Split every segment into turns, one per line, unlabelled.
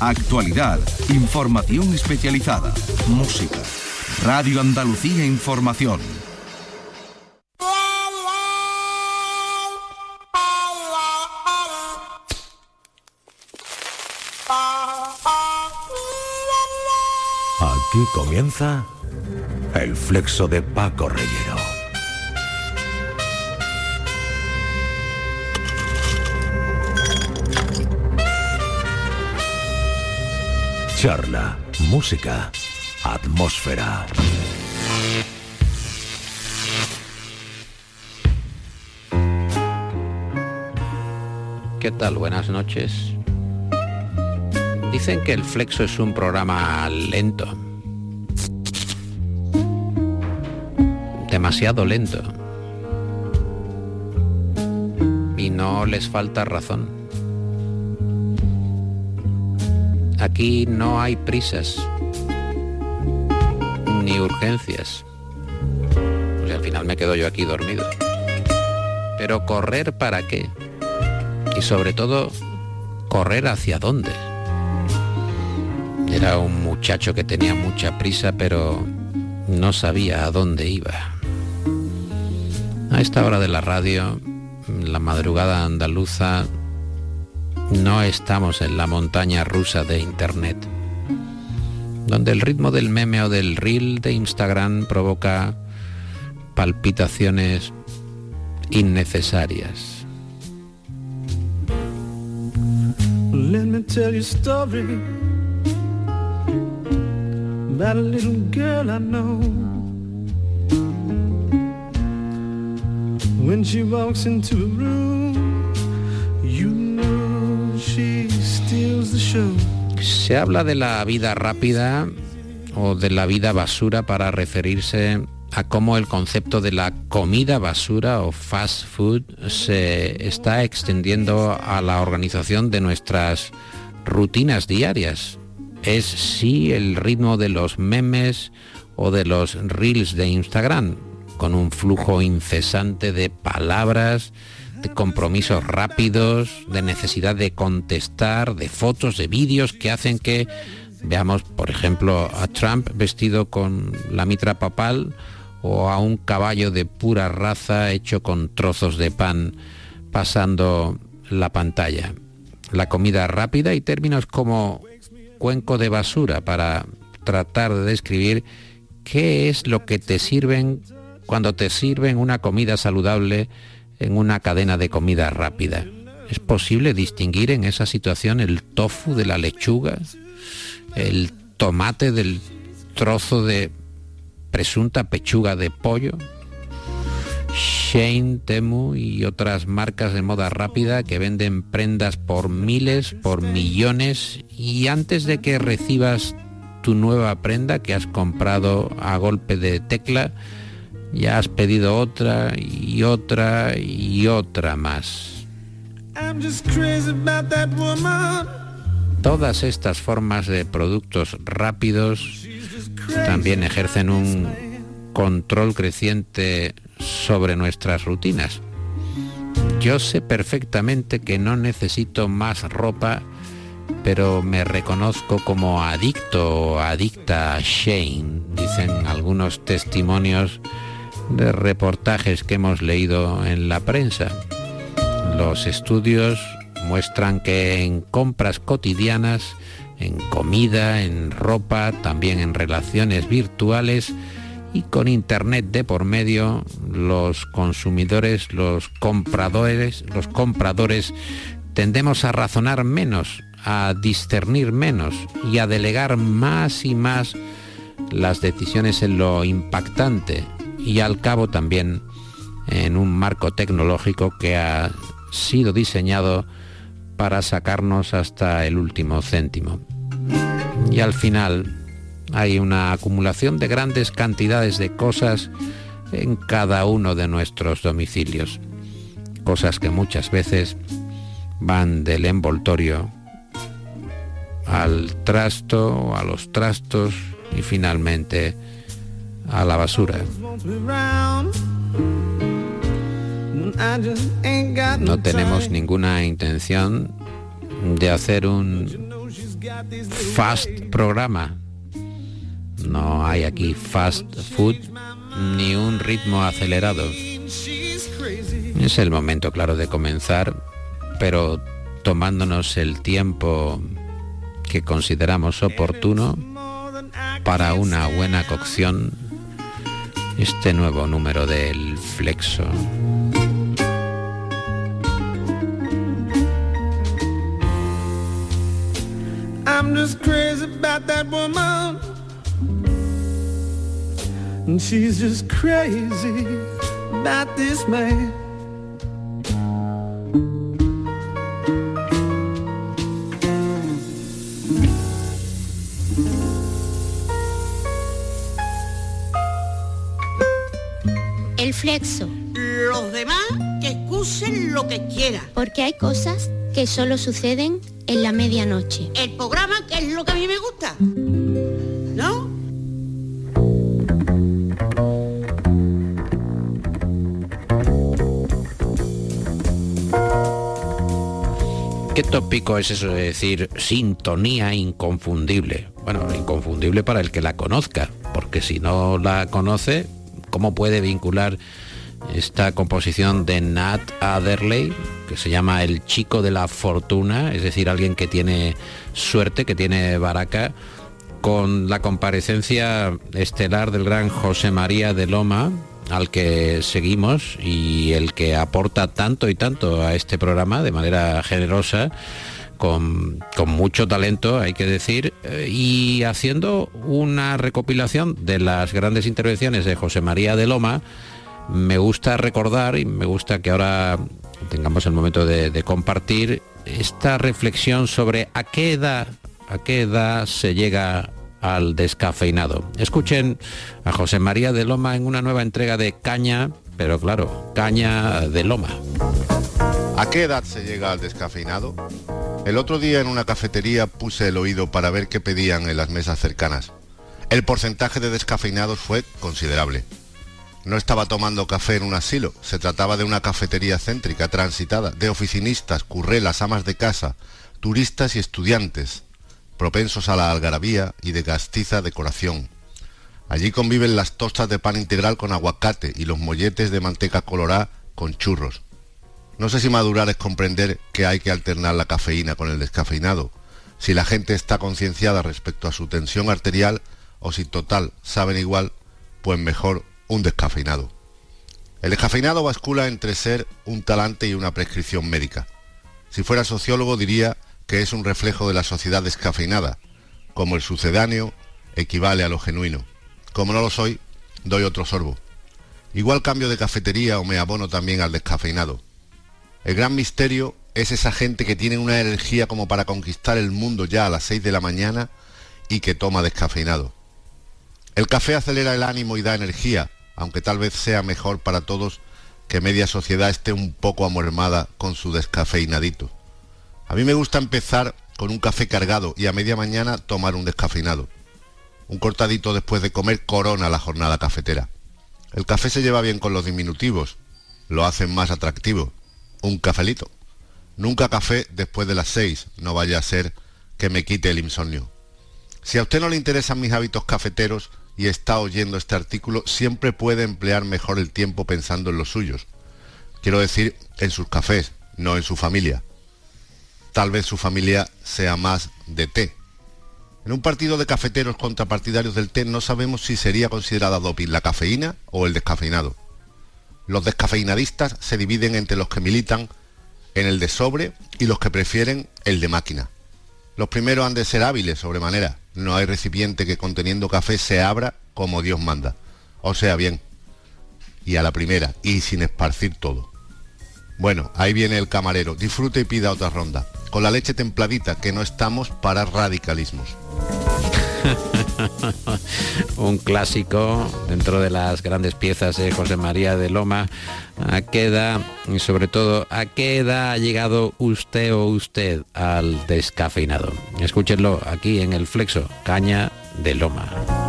Actualidad, información especializada, música. Radio Andalucía Información.
Aquí comienza el flexo de Paco Reyero. Charla, música, atmósfera.
¿Qué tal? Buenas noches. Dicen que el Flexo es un programa lento. Demasiado lento. Y no les falta razón. Aquí no hay prisas, ni urgencias. Pues al final me quedo yo aquí dormido. Pero ¿correr para qué? Y sobre todo, ¿correr hacia dónde? Era un muchacho que tenía mucha prisa, pero no sabía a dónde iba. A esta hora de la radio, la madrugada andaluza, no estamos en la montaña rusa de Internet, donde el ritmo del meme o del reel de Instagram provoca palpitaciones innecesarias.
Let me tell you a story about a little girl I know. When she walks into a room, you know she steals the show.
Se habla de la vida rápida o de la vida basura para referirse a cómo el concepto de la comida basura o fast food se está extendiendo a la organización de nuestras rutinas diarias. Es sí el ritmo de los memes o de los reels de Instagram, con un flujo incesante de palabras, de compromisos rápidos, de necesidad de contestar, de fotos, de vídeos que hacen que veamos, por ejemplo, a Trump vestido con la mitra papal o a un caballo de pura raza hecho con trozos de pan pasando la pantalla. La comida rápida y términos como cuenco de basura para tratar de describir qué es lo que te sirven cuando te sirven una comida saludable en una cadena de comida rápida. ¿Es posible distinguir en esa situación el tofu de la lechuga, el tomate del trozo de presunta pechuga de pollo? Shein, Temu y otras marcas de moda rápida que venden prendas por miles, por millones, y antes de que recibas tu nueva prenda que has comprado a golpe de tecla, ya has pedido otra y otra y otra más. Todas estas formas de productos rápidos también ejercen un control creciente sobre nuestras rutinas. Yo sé perfectamente que no necesito más ropa, pero me reconozco como adicto o adicta a Shein, dicen algunos testimonios de reportajes que hemos leído en la prensa. Los estudios muestran que en compras cotidianas, en comida, en ropa, también en relaciones virtuales y con internet de por medio, los consumidores, los compradores tendemos a razonar menos, a discernir menos y a delegar más y más las decisiones en lo impactante y al cabo también en un marco tecnológico que ha sido diseñado para sacarnos hasta el último céntimo. Y al final hay una acumulación de grandes cantidades de cosas en cada uno de nuestros domicilios. Cosas que muchas veces van del envoltorio al trasto, a los trastos y finalmente a la basura. No tenemos ninguna intención de hacer un fast programa. No hay aquí fast food ni un ritmo acelerado. Es el momento, claro, de comenzar, pero tomándonos el tiempo que consideramos oportuno para una buena cocción, este nuevo número del Flexo.
I'm just crazy about that woman, and she's just crazy about this man.
El Flexo.
Los demás que excusen lo que quieran.
Porque hay cosas que solo suceden en la medianoche.
El programa, que es lo que a mí me gusta, ¿no?
¿Qué tópico es eso de decir sintonía inconfundible? Bueno, inconfundible para el que la conozca, porque si no la conoce, ¿cómo puede vincular esta composición de Nat Adderley, que se llama El chico de la fortuna, es decir, alguien que tiene suerte, que tiene baraca, con la comparecencia estelar del gran José María de Loma, al que seguimos y el que aporta tanto y tanto a este programa de manera generosa, con mucho talento, hay que decir, y haciendo una recopilación de las grandes intervenciones de José María de Loma. Me gusta recordar y me gusta que ahora tengamos el momento de compartir esta reflexión sobre a qué edad se llega al descafeinado. Escuchen a José María de Loma en una nueva entrega de Caña, pero claro, Caña de Loma.
¿A qué edad se llega al descafeinado? El otro día en una cafetería puse el oído para ver qué pedían en las mesas cercanas. El porcentaje de descafeinados fue considerable. No estaba tomando café en un asilo, se trataba de una cafetería céntrica, transitada, de oficinistas, currelas, amas de casa, turistas y estudiantes, propensos a la algarabía y de castiza decoración. Allí conviven las tostas de pan integral con aguacate y los molletes de manteca colorada con churros. No sé si madurar es comprender que hay que alternar la cafeína con el descafeinado, si la gente está concienciada respecto a su tensión arterial o si total saben igual, pues mejor un descafeinado. El descafeinado bascula entre ser un talante y una prescripción médica. Si fuera sociólogo diría que es un reflejo de la sociedad descafeinada, como el sucedáneo equivale a lo genuino. Como no lo soy, doy otro sorbo. Igual cambio de cafetería o me abono también al descafeinado. El gran misterio es esa gente que tiene una energía como para conquistar el mundo ya a las 6 de la mañana y que toma descafeinado. El café acelera el ánimo y da energía, aunque tal vez sea mejor para todos que media sociedad esté un poco amormada con su descafeinadito. A mí me gusta empezar con un café cargado y a media mañana tomar un descafeinado. Un cortadito después de comer corona la jornada cafetera. El café se lleva bien con los diminutivos, lo hacen más atractivo. Un cafelito. Nunca café después de las 6, no vaya a ser que me quite el insomnio. Si a usted no le interesan mis hábitos cafeteros y está oyendo este artículo, siempre puede emplear mejor el tiempo pensando en los suyos. Quiero decir, en sus cafés, no en su familia. Tal vez su familia sea más de té. En un partido de cafeteros contra partidarios del té no sabemos si sería considerada doping la cafeína o el descafeinado. Los descafeinadistas se dividen entre los que militan en el de sobre y los que prefieren el de máquina. Los primeros han de ser hábiles sobremanera. No hay recipiente que conteniendo café se abra como Dios manda. O sea, bien. Y a la primera, y sin esparcir todo. Bueno, ahí viene el camarero. Disfrute y pida otra ronda. Con la leche templadita, que no estamos para radicalismos.
Un clásico dentro de las grandes piezas de José María de Loma. ¿A qué edad, y sobre todo, a qué edad ha llegado usted o usted al descafeinado? Escúchenlo aquí en el Flexo, Caña de Loma.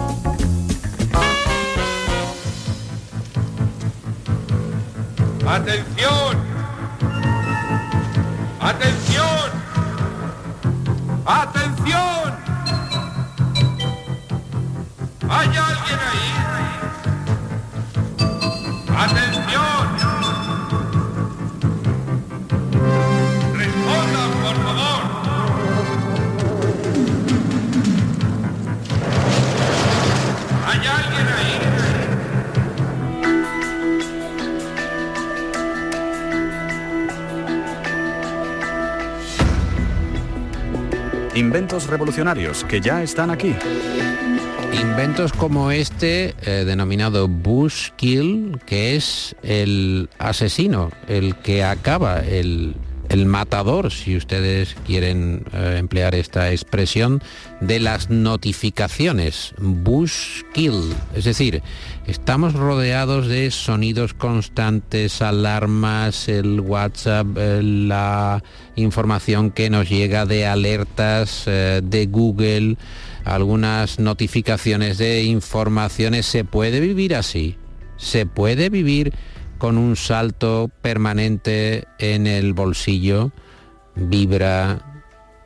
¡Atención! ¡Atención! ¡Atención! Inventos revolucionarios que ya están aquí.
Inventos como este, denominado Buzzkill, que es el asesino, el que acaba, el matador, si ustedes quieren emplear esta expresión, de las notificaciones. Buzzkill, es decir, estamos rodeados de sonidos constantes, alarmas, el WhatsApp, la información que nos llega de alertas de Google, algunas notificaciones de informaciones. ¿Se puede vivir así? ¿Se puede vivir con un salto permanente en el bolsillo? Vibra,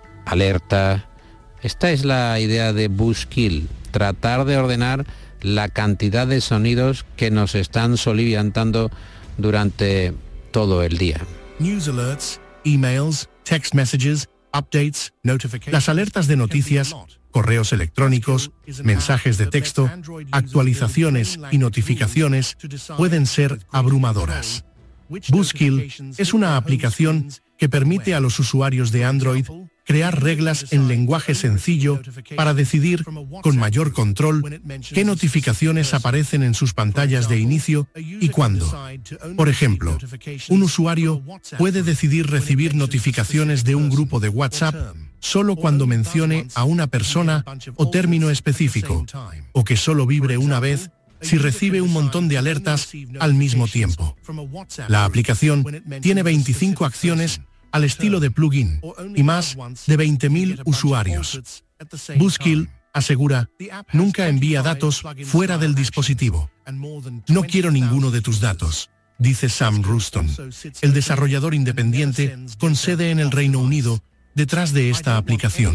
alerta. Esta es la idea de Buzzkill, tratar de ordenar la cantidad de sonidos que nos están soliviantando durante todo el día.
News alerts, emails, text messages, updates, notifications. Las alertas de noticias, correos electrónicos, mensajes de texto, actualizaciones y notificaciones pueden ser abrumadoras. Buzzkill es una aplicación que permite a los usuarios de Android crear reglas en lenguaje sencillo para decidir con mayor control qué notificaciones aparecen en sus pantallas de inicio y cuándo. Por ejemplo, un usuario puede decidir recibir notificaciones de un grupo de WhatsApp solo cuando mencione a una persona o término específico, o que solo vibre una vez si recibe un montón de alertas al mismo tiempo. La aplicación tiene 25 acciones al estilo de plugin y más de 20.000 usuarios. Buzzkill asegura, nunca envía datos fuera del dispositivo. No quiero ninguno de tus datos, dice Sam Ruston, el desarrollador independiente con sede en el Reino Unido detrás de esta aplicación.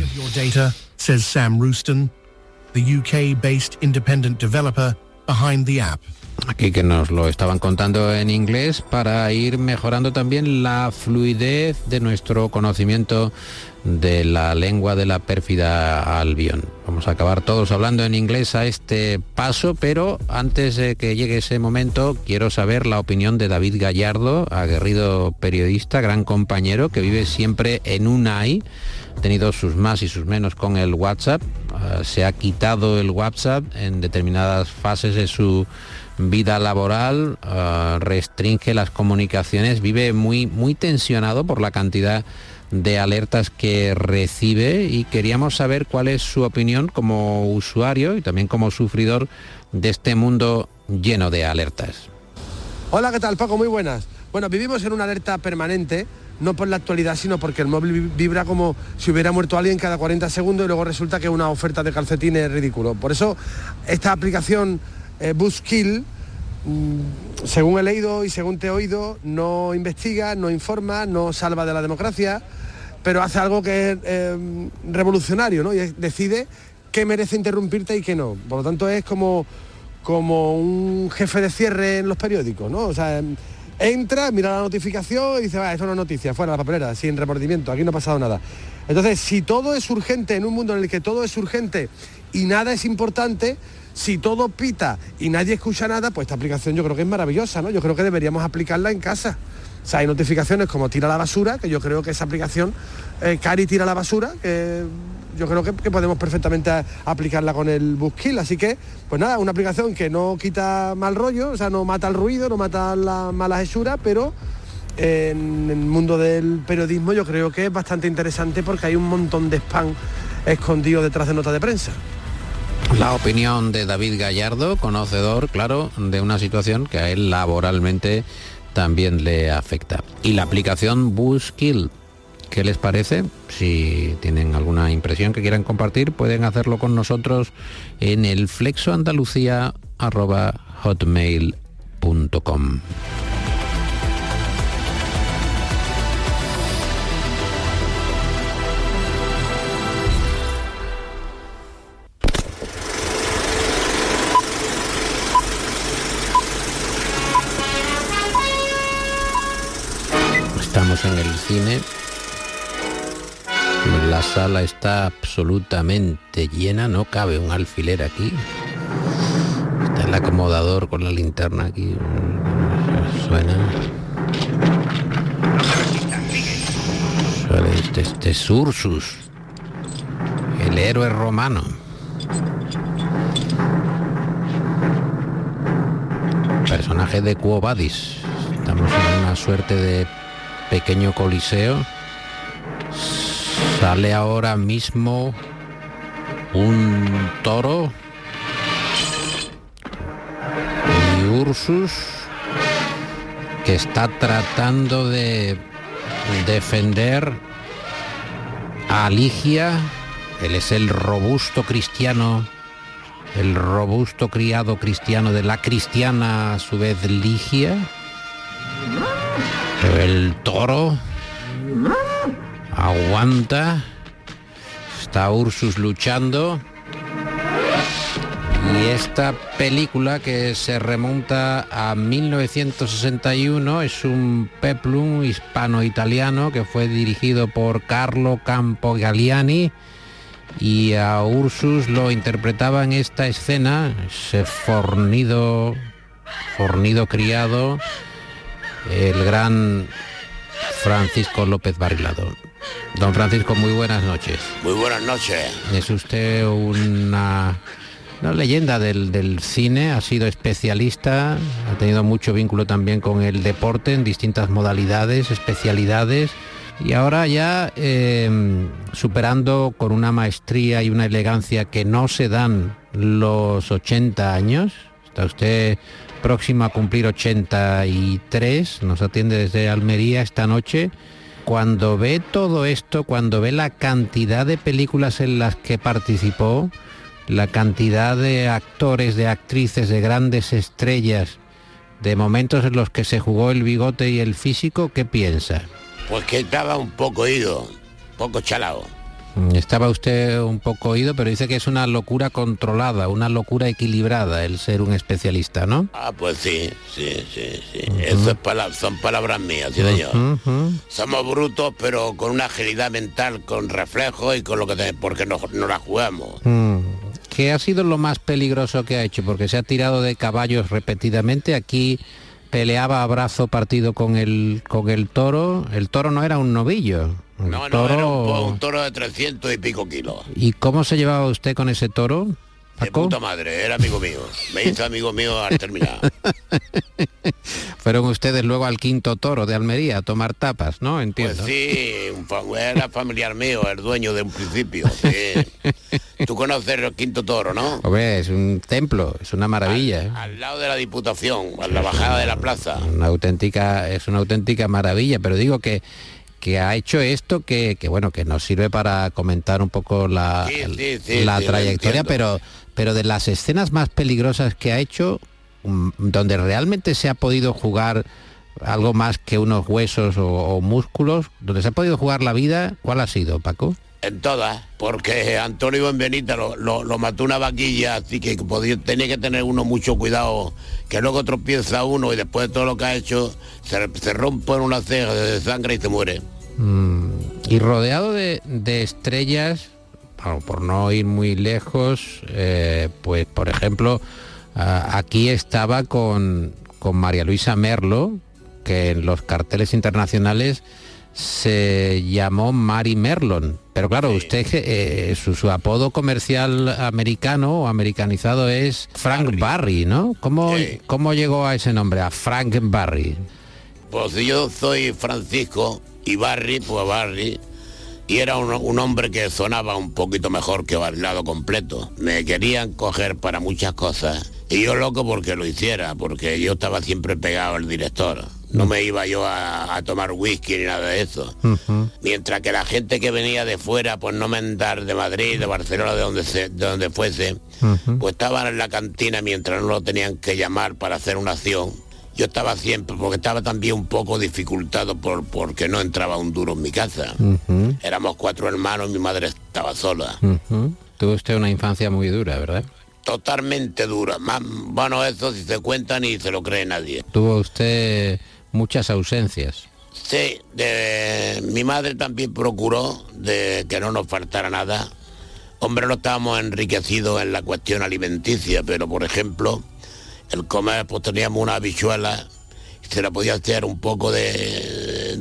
Says Sam Ruston, the UK-based independent developer behind the app.
Aquí que nos lo estaban contando en inglés para ir mejorando también la fluidez de nuestro conocimiento de la lengua de la pérfida Albion. Vamos a acabar todos hablando en inglés a este paso, pero antes de que llegue ese momento quiero saber la opinión de David Gallardo, aguerrido periodista, gran compañero, que vive siempre en Unai. Ha tenido sus más y sus menos con el WhatsApp, se ha quitado el WhatsApp en determinadas fases de su vida laboral, restringe las comunicaciones, vive muy tensionado por la cantidad de alertas que recibe, y queríamos saber cuál es su opinión como usuario y también como sufridor de este mundo lleno de alertas.
Hola, ¿qué tal, Paco? Muy buenas. Bueno, vivimos en una alerta permanente, no por la actualidad, sino porque el móvil vibra como si hubiera muerto alguien cada 40 segundos y luego resulta que una oferta de calcetines es ridículo. Por eso esta aplicación Buzzkill, según he leído y según te he oído, no investiga, no informa, no salva de la democracia, pero hace algo que es revolucionario, ¿no? Y decide qué merece interrumpirte y qué no. Por lo tanto, es como un jefe de cierre en los periódicos, ¿no? O sea, entra, mira la notificación y dice, va, eso no es noticia, fuera la papelera, sin remordimiento, aquí no ha pasado nada. Entonces, si todo es urgente en un mundo en el que todo es urgente y nada es importante, si todo pita y nadie escucha nada, pues esta aplicación yo creo que es maravillosa, ¿no? Yo creo que deberíamos aplicarla en casa. O sea, hay notificaciones como tira la basura, que yo creo que esa aplicación, Cari tira la basura, que yo creo que podemos perfectamente aplicarla con el Buzzkill. Así que, pues nada, una aplicación que no quita mal rollo, o sea, no mata el ruido, no mata la mala hechura, pero en el mundo del periodismo yo creo que es bastante interesante porque hay un montón de spam escondido detrás de notas de prensa.
La opinión de David Gallardo, conocedor, claro, de una situación que a él laboralmente también le afecta. Y la aplicación Buzzkill, ¿qué les parece? Si tienen alguna impresión que quieran compartir, pueden hacerlo con nosotros en el flexoandalucía@hotmail.com. Estamos en el cine. La sala está absolutamente llena, no cabe un alfiler aquí. Está el acomodador con la linterna aquí. Suena. Este es Ursus. El héroe romano. Personaje de Quo Vadis. Estamos en una suerte de pequeño coliseo. Sale ahora mismo un toro y Ursus, que está tratando de defender a Ligia. Él es el robusto cristiano, el robusto criado cristiano de la cristiana, a su vez, Ligia. Pero el toro aguanta. Está Ursus luchando. Y esta película, que se remonta a 1961, es un peplum hispano-italiano que fue dirigido por Carlo Campogalliani, y a Ursus lo interpretaba en esta escena ese fornido criado, el gran Francisco López Barrilado. Don Francisco, muy buenas noches.
Muy buenas noches.
Es usted una leyenda del cine, ha sido especialista, ha tenido mucho vínculo también con el deporte en distintas modalidades, especialidades, y ahora ya superando con una maestría y una elegancia que no se dan los 80 años. Está usted próximo a cumplir 83, nos atiende desde Almería esta noche. Cuando ve todo esto, cuando ve la cantidad de películas en las que participó, la cantidad de actores, de actrices, de grandes estrellas, de momentos en los que se jugó el bigote y el físico, ¿qué piensa?
Pues que estaba un poco ido, un poco chalado.
Estaba usted un poco oído, pero dice que es una locura controlada, una locura equilibrada el ser un especialista, ¿no?
Ah, pues sí. Eso son palabras mías, sí señor. Somos brutos, pero con una agilidad mental, con reflejos y con lo que tenemos, porque no la jugamos.
¿Qué ha sido lo más peligroso que ha hecho? Porque se ha tirado de caballos repetidamente. Aquí peleaba a brazo partido con el toro. El toro no era un novillo.
No, era un toro de 300 y pico kilos.
¿Y cómo se llevaba usted con ese toro, Paco?
De puta madre, era amigo mío. Me hizo amigo mío al terminar.
Fueron ustedes luego al Quinto Toro de Almería a tomar tapas, ¿no? Entiendo.
Pues sí, era familiar mío, el dueño de un principio. Sí. Tú conoces el Quinto Toro, ¿no?
Hombre, es un templo, es una maravilla.
Al lado de la Diputación, a la bajada de la plaza.
Es una auténtica maravilla, pero digo que ha hecho esto que bueno, que nos sirve para comentar un poco la trayectoria, pero de las escenas más peligrosas que ha hecho, donde realmente se ha podido jugar algo más que unos huesos o músculos, donde se ha podido jugar la vida, ¿cuál ha sido, Paco?
En todas, porque Antonio Benvenita lo mató una vaquilla, así que tenía que tener uno mucho cuidado, que luego tropieza uno y después de todo lo que ha hecho, se rompe en una ceja de sangre y se muere.
Y rodeado de estrellas, por no ir muy lejos, pues por ejemplo, aquí estaba con María Luisa Merlo, que en los carteles internacionales se llamó Mary Merlon, pero claro, sí. Usted su apodo comercial americano o americanizado es Frank Barry, ¿no? ¿Cómo llegó a ese nombre, a Frank Barry?
Pues yo soy Francisco y Barry, pues Barry, y era un hombre que sonaba un poquito mejor que Barrilado completo. Me querían coger para muchas cosas y yo loco porque lo hiciera, porque yo estaba siempre pegado al director. No me iba yo a tomar whisky ni nada de eso. Mientras que la gente que venía de fuera, pues no mandar de Madrid, de Barcelona, de donde fuese, pues estaban en la cantina mientras no lo tenían que llamar para hacer una acción. Yo estaba siempre, porque estaba también un poco dificultado porque no entraba un duro en mi casa. Éramos 4 hermanos, mi madre estaba sola.
Tuvo usted una infancia muy dura, ¿verdad?
Totalmente dura. Bueno, eso si se cuenta ni se lo cree nadie.
Tuvo usted muchas ausencias.
Sí, mi madre también procuró de que no nos faltara nada. Hombre, no estábamos enriquecidos en la cuestión alimenticia, pero por ejemplo, el comer, pues teníamos una habichuela, se le podía hacer un poco de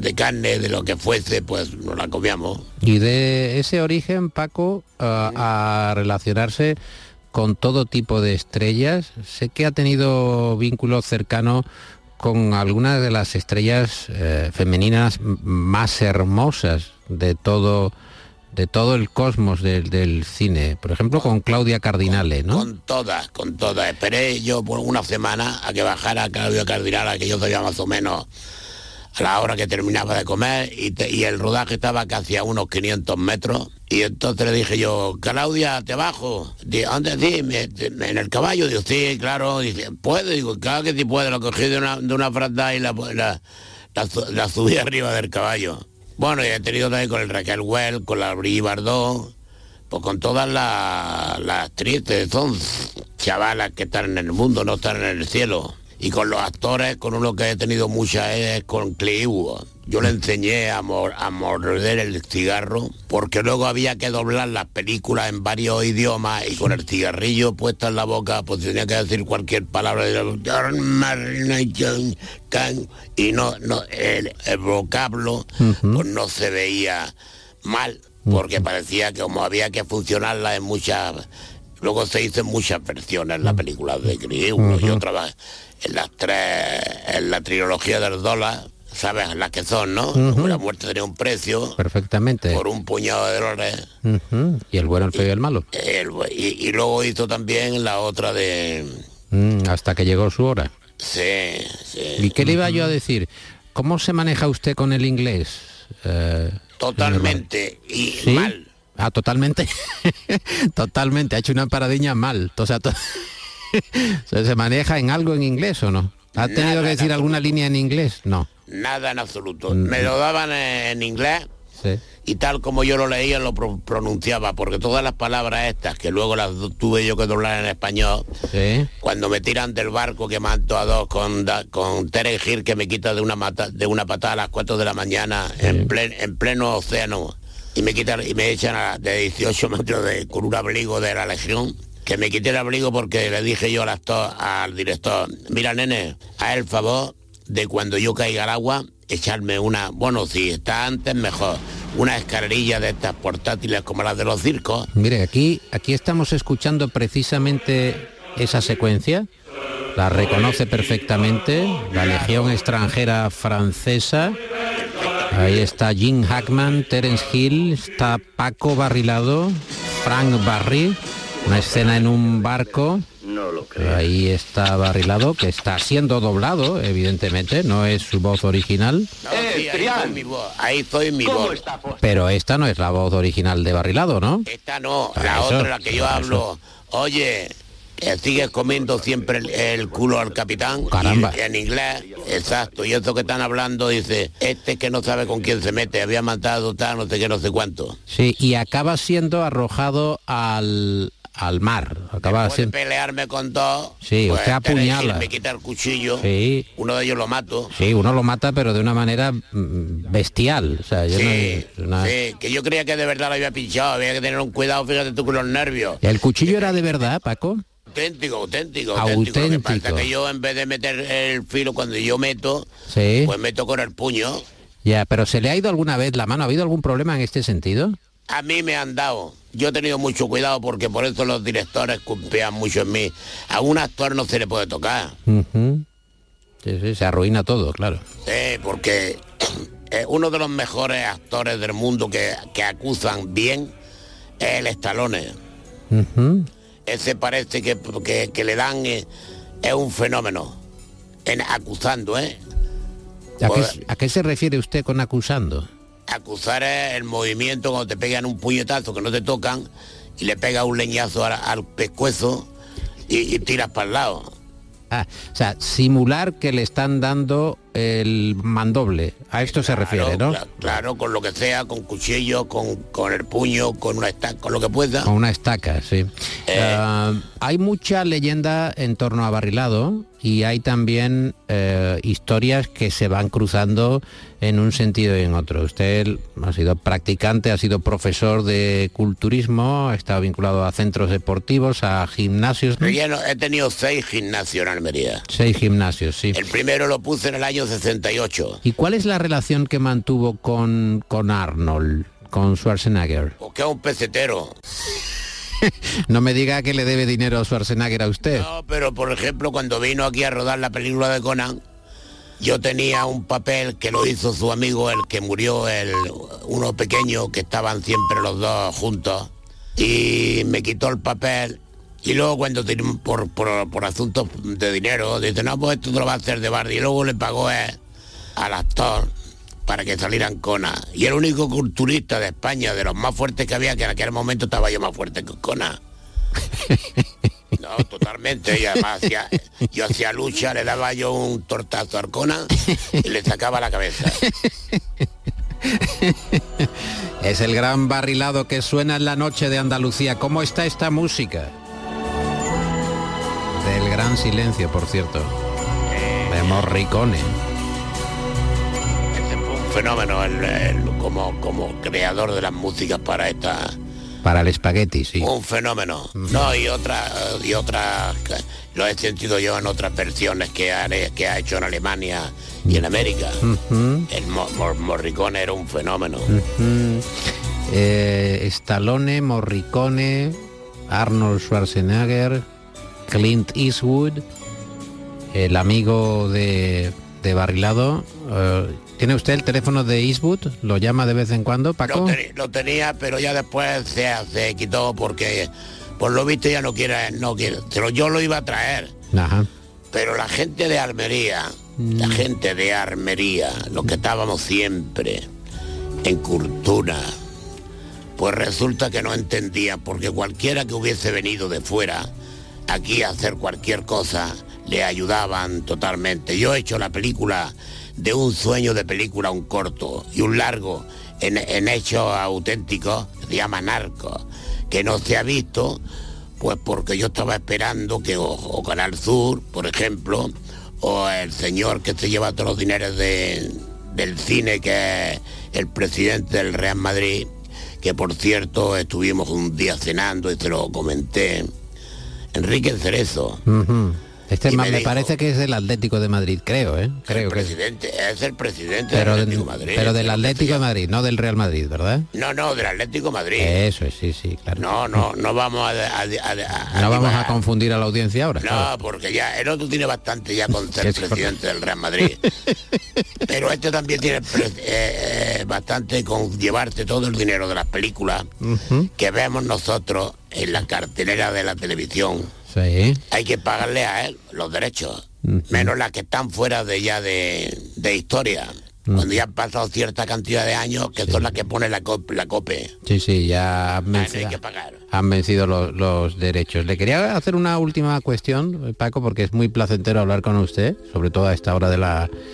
de carne, de lo que fuese, pues nos la comíamos.
Y de ese origen, Paco, a relacionarse con todo tipo de estrellas, sé que ha tenido vínculos cercanos con algunas de las estrellas femeninas más hermosas de todo el cosmos del cine, por ejemplo con Claudia Cardinale, ¿no?
Con todas. Esperé yo por una semana a que bajara Claudia Cardinale, que yo sabía más o menos a la hora que terminaba de comer, y el rodaje estaba casi a unos 500 metros, y entonces le dije yo, Claudia, ¿te bajo? ¿Dónde? Sí, en el caballo. Digo, sí, claro. Dice, ¿puedo? Digo, claro que sí puedo. Lo cogí de una fraldada y la subí arriba del caballo. Bueno, y he tenido también con el Raquel Well, con la Brigitte Bardot, pues con todas las actrices, son chavalas que están en el mundo, no están en el cielo. Y con los actores, con uno que he tenido muchas es con Clint Eastwood. Yo le enseñé a morder el cigarro, porque luego había que doblar las películas en varios idiomas, y con el cigarrillo puesto en la boca, pues tenía que decir cualquier palabra, y no el vocablo pues no se veía mal, porque parecía que como había que funcionarla en muchas. Luego se hizo en muchas versiones la película de Clint Eastwood. Yo trabajé en la trilogía del dólar, ¿sabes? Las que son, ¿no? Como la muerte tenía un precio.
Perfectamente.
Por un puñado de dólares.
Y el bueno, el feo y el malo.
Y luego hizo también la otra de...
hasta que llegó su hora.
Sí.
¿Y qué le iba yo a decir? ¿Cómo se maneja usted con el inglés?
Totalmente. Y
¿sí?
Mal.
Ah, totalmente. Totalmente. Ha hecho una paradiña mal. O sea, ¿se maneja en algo en inglés o no? ¿Ha tenido que decir alguna línea en inglés? No.
Nada en absoluto. Me lo daban en inglés,
sí,
y tal como yo lo leía lo pronunciaba, porque todas las palabras estas, que luego las tuve yo que doblar en español,
sí,
cuando me tiran del barco que mato a dos con Terence Hill, que me quita de una patada a las 4 de la mañana, sí, en pleno océano, y me echan de 18 metros con un abrigo de la Legión, que me quité el abrigo porque le dije yo al director, mira, nene, haz el favor de cuando yo caiga al agua, echarme si está antes mejor, una escalerilla de estas portátiles como las de los circos.
Mire, aquí estamos escuchando precisamente esa secuencia, la reconoce perfectamente, la Legión extranjera francesa. Ahí está Gene Hackman, Terence Hill, está Paco Barrilado, Frank Barry, una escena en un barco.
No lo creo.
Ahí está Barrilado, que está siendo doblado, evidentemente, no es su voz original.
No, sí, ahí estoy mi voz.
Pero esta no es la voz original de Barrilado, ¿no?
Esta no, otra, la que yo hablo. Oye, sigues comiendo siempre el culo al capitán.
Caramba.
Y en inglés, exacto. Y eso que están hablando, dice, que no sabe con quién se mete, había matado tal, no sé qué, no sé cuánto.
Sí, y acaba siendo arrojado al mar. Acaba
de pelearme con dos.
Sí,
pues,
usted apuñala.
Me quita el cuchillo.
Sí.
Uno de ellos lo mato.
Sí, uno lo mata, pero de una manera bestial. O sea,
sí, que yo creía que de verdad lo había pinchado. Había que tener un cuidado, fíjate tú, con los nervios.
¿El cuchillo era de verdad, Paco?
Auténtico. Lo que pasa es que yo, en vez de meter el filo cuando yo meto,
sí,
pues meto con el puño.
Ya, pero ¿se le ha ido alguna vez la mano? ¿Ha habido algún problema en este sentido?
A mí me han dado. Yo he tenido mucho cuidado porque por eso los directores confían mucho en mí. A un actor no se le puede tocar.
Sí, se arruina todo, claro.
Porque uno de los mejores actores del mundo que acusan bien es el Stallone. Ese parece que le dan, es un fenómeno en acusando,
¿A qué se refiere usted con acusando?
Acusar es el movimiento cuando te pegan un puñetazo que no te tocan y le pegas un leñazo al pescuezo y tiras para el lado.
O sea, simular que le están dando el mandoble. A esto se refiere, ¿no?
Claro, con lo que sea, con cuchillo, con el puño, con una estaca, con lo que pueda.
Con una estaca, sí. Hay mucha leyenda en torno a Barrilado y hay también historias que se van cruzando en un sentido y en otro. Usted ha sido practicante, ha sido profesor de culturismo, ha estado vinculado a centros deportivos, a gimnasios, ¿no?
He tenido 6 gimnasios en Almería.
6 gimnasios, sí.
El primero lo puse en el año año 68.
¿Y cuál es la relación que mantuvo con Arnold, con Schwarzenegger?
Porque es un pesetero.
No me diga que le debe dinero a Schwarzenegger a usted.
No, pero por ejemplo, cuando vino aquí a rodar la película de Conan, yo tenía un papel que lo hizo su amigo, el que murió, uno pequeño, que estaban siempre los dos juntos, y me quitó el papel. Y luego cuando por asuntos de dinero, dice, no, pues esto te lo va a hacer de Bardi. Y luego le pagó al actor para que salieran Conan. Y el único culturista de España, de los más fuertes que había, que en aquel momento estaba yo más fuerte que Conan. No, totalmente. Y además yo hacía lucha, le daba yo un tortazo al Conan y le sacaba la cabeza.
Es el gran barrilado que suena en la noche de Andalucía. ¿Cómo está esta música? Del gran silencio, por cierto. De Morricone.
Un fenómeno como creador de las músicas para esta...
Para el espagueti, sí.
Un fenómeno. No, y otra lo he sentido yo en otras versiones que ha hecho en Alemania y en América. El Morricone era un fenómeno.
Stallone, Morricone, Arnold Schwarzenegger, Clint Eastwood, el amigo de Barrilado. ¿Tiene usted el teléfono de Eastwood? ¿Lo llama de vez en cuando, Paco?
Lo tenía, pero ya después se quitó porque por lo visto ya no quiere. Pero yo lo iba a traer.
Ajá.
Pero la gente de Almería, los que estábamos siempre en cultura, pues resulta que no entendían, porque cualquiera que hubiese venido de fuera aquí a hacer cualquier cosa, le ayudaban totalmente. Yo he hecho la película de un sueño de película, un corto y un largo en hechos auténticos, se llama Narco, que no se ha visto, pues porque yo estaba esperando que o Canal Sur, por ejemplo, o el señor que se lleva todos los dineros del cine, que es el presidente del Real Madrid, que por cierto estuvimos un día cenando y se lo comenté, Enrique Cerezo.
Me parece que es el Atlético de Madrid, creo, creo que
es el presidente del Atlético de Madrid.
Pero del Atlético de Madrid, no del Real Madrid, ¿verdad?
No, del Atlético de Madrid.
Eso es, sí, claro.
No vamos
no vamos a confundir a la audiencia ahora.
No,
claro.
Porque ya el otro tiene bastante ya con ser presidente del Real Madrid. Pero este también tiene bastante con llevarte todo el dinero de las películas que vemos nosotros en la cartelera de la televisión.
Sí.
Hay que pagarle a él los derechos, menos las que están fuera de historia, cuando ya han pasado cierta cantidad de años, que son las que pone la COPE.
Sí, ya
hay que pagar.
Han vencido los derechos. Le quería hacer una última cuestión, Paco, porque es muy placentero hablar con usted, sobre todo a esta hora de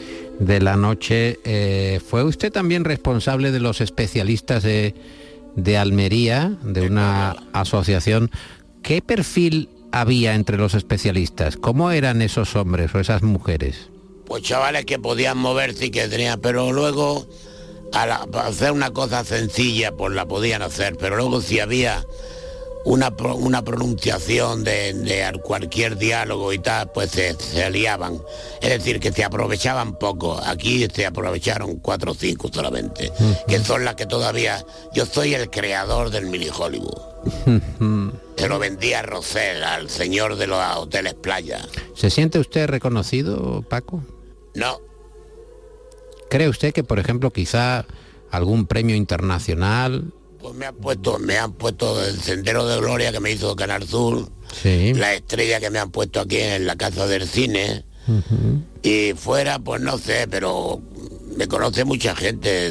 la noche. ¿Fue usted también responsable de los especialistas de Almería, de una asociación? ¿Qué perfil había entre los especialistas? ¿Cómo eran esos hombres o esas mujeres?
Pues chavales que podían moverse y que tenían, pero luego para hacer una cosa sencilla pues la podían hacer, pero luego si había una pronunciación de cualquier diálogo y tal, pues se aliaban, es decir, que se aprovechaban poco. Aquí se aprovecharon 4 o 5 solamente, que son las que todavía... Yo soy el creador del mini Hollywood. Se lo vendía a Rosell, al señor de los hoteles playa.
¿Se siente usted reconocido, Paco?
No.
¿Cree usted que, por ejemplo, quizá algún premio internacional?
Pues me han puesto el Sendero de Gloria que me hizo Canal Sur,
sí.
La estrella que me han puesto aquí en la Casa del Cine, y fuera, pues no sé, pero me conoce mucha gente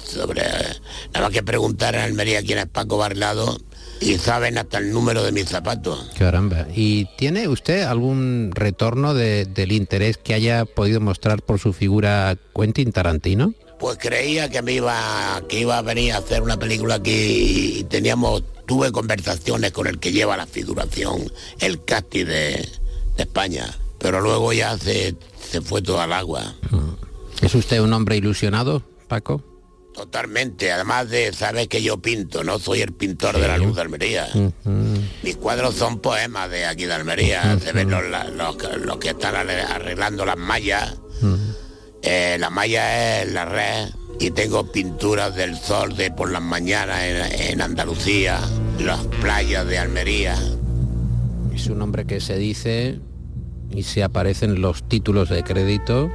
nada más que preguntar en Almería quién es Paco Barrilado y saben hasta el número de mis zapatos.
Caramba. ¿Y tiene usted algún retorno del interés que haya podido mostrar por su figura Quentin Tarantino?
Pues creía que iba a venir a hacer una película aquí y tuve conversaciones con el que lleva la figuración, el casting de España, pero luego ya se fue todo al agua.
¿Es usted un hombre ilusionado, Paco?
Totalmente, además de saber que yo pinto, no soy el pintor de la luz de Almería. Mis cuadros son poemas de aquí de Almería, se ven los que están arreglando las mallas. La malla es la red y tengo pinturas del sol de por las mañanas en Andalucía, las playas de Almería.
Es un nombre que se dice y se aparecen los títulos de crédito.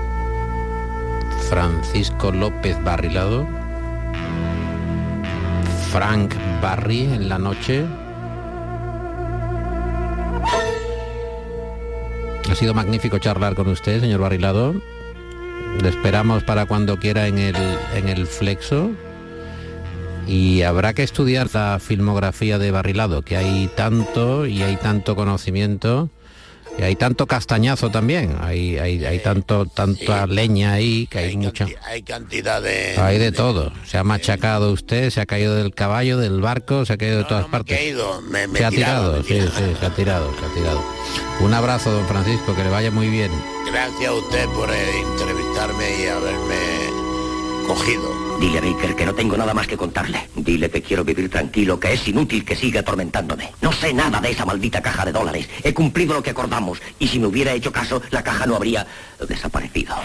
Francisco López Barrilado, Frank Barry en la noche. Ha sido magnífico charlar con usted, señor Barrilado. Le esperamos para cuando quiera en el Flexo. Y habrá que estudiar la filmografía de Barrilado, que hay tanto y hay tanto conocimiento. Y hay tanto castañazo también, hay tanta leña ahí, que hay mucha...
Hay cantidad de...
Hay de todo. Se ha machacado usted, se ha caído del caballo, del barco, se ha caído de todas partes. Se ha tirado. Un abrazo, don Francisco, que le vaya muy bien.
Gracias a usted por entrevistarme y haberme cogido.
Dile a Baker que no tengo nada más que contarle. Dile que quiero vivir tranquilo, que es inútil que siga atormentándome. No sé nada de esa maldita caja de dólares. He cumplido lo que acordamos. Y si me hubiera hecho caso, la caja no habría desaparecido.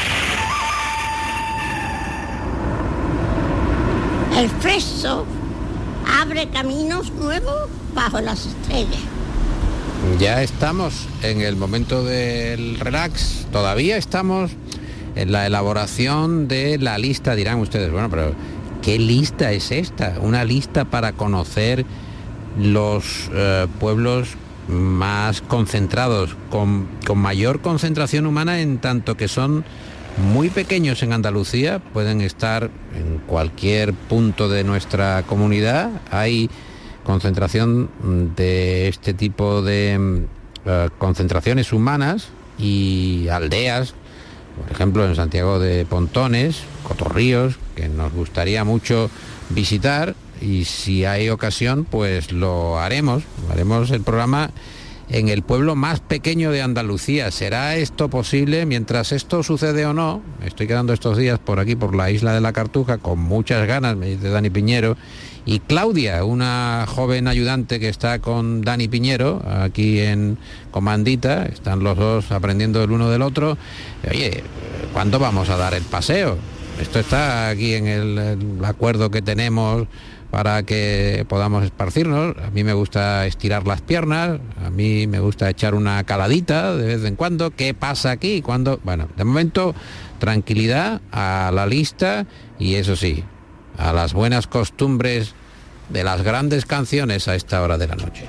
El Flexo abre caminos nuevos bajo las estrellas.
Ya estamos en el momento del relax. Todavía estamos en la elaboración de la lista. Dirán ustedes, bueno, pero ¿qué lista es esta? Una lista para conocer los pueblos más concentrados, con mayor concentración humana, en tanto que son muy pequeños en Andalucía, pueden estar en cualquier punto de nuestra comunidad. Hay concentración de este tipo de concentraciones humanas y aldeas, por ejemplo en Santiago de Pontones, Cotorríos, que nos gustaría mucho visitar, y si hay ocasión pues lo haremos el programa en el pueblo más pequeño de Andalucía. ¿Será esto posible? Mientras esto sucede o no, me estoy quedando estos días por aquí, por la isla de la Cartuja, con muchas ganas, me dice Dani Piñero, y Claudia, una joven ayudante que está con Dani Piñero, aquí en Comandita, están los dos aprendiendo el uno del otro. Oye, ¿cuándo vamos a dar el paseo? Esto está aquí en el acuerdo que tenemos para que podamos esparcirnos. A mí me gusta estirar las piernas, a mí me gusta echar una caladita de vez en cuando. ¿Qué pasa aquí? ¿Cuándo? Bueno, de momento, tranquilidad a la lista y, eso sí, a las buenas costumbres de las grandes canciones a esta hora de la noche.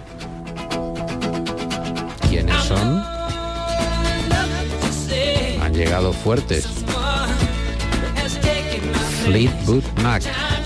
¿Quiénes son? Han llegado fuertes. Fleetwood Mac.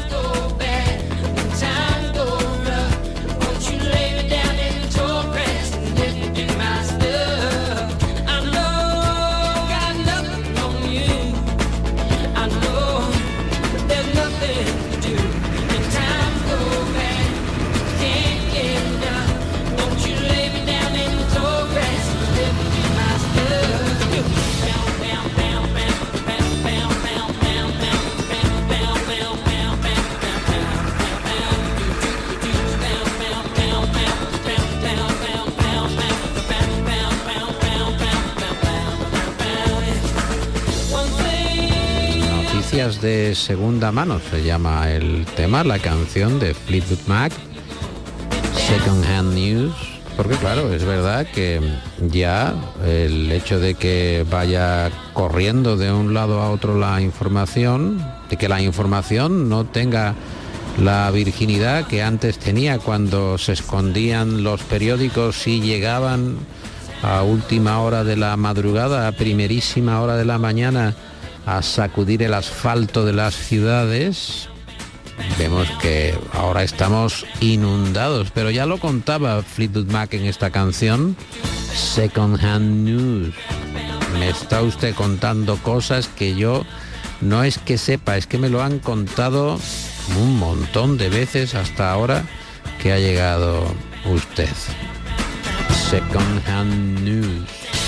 De segunda mano se llama el tema, la canción de Fleetwood Mac, Second Hand News, porque claro, es verdad que ya el hecho de que vaya corriendo de un lado a otro la información, de que la información no tenga la virginidad que antes tenía, cuando se escondían los periódicos y llegaban a última hora de la madrugada, a primerísima hora de la mañana, a sacudir el asfalto de las ciudades. Vemos que ahora estamos inundados, pero ya lo contaba Fleetwood Mac en esta canción, Second Hand News. Me está usted contando cosas que yo no es que sepa, es que me lo han contado un montón de veces hasta ahora que ha llegado usted. Second Hand News.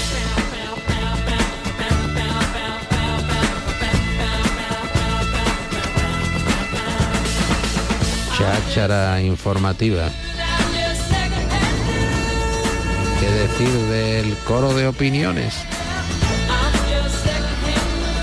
Cháchara informativa. ¿Qué decir del coro de opiniones?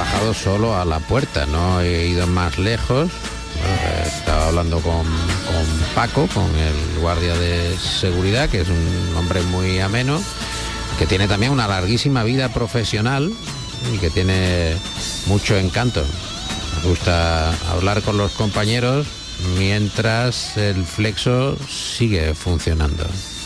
bajado solo a la puerta, no he ido más lejos. Bueno, estaba hablando con Paco, con el guardia de seguridad, que es un hombre muy ameno, que tiene también una larguísima vida profesional y que tiene mucho encanto. Me gusta hablar con los compañeros mientras el Flexo sigue funcionando.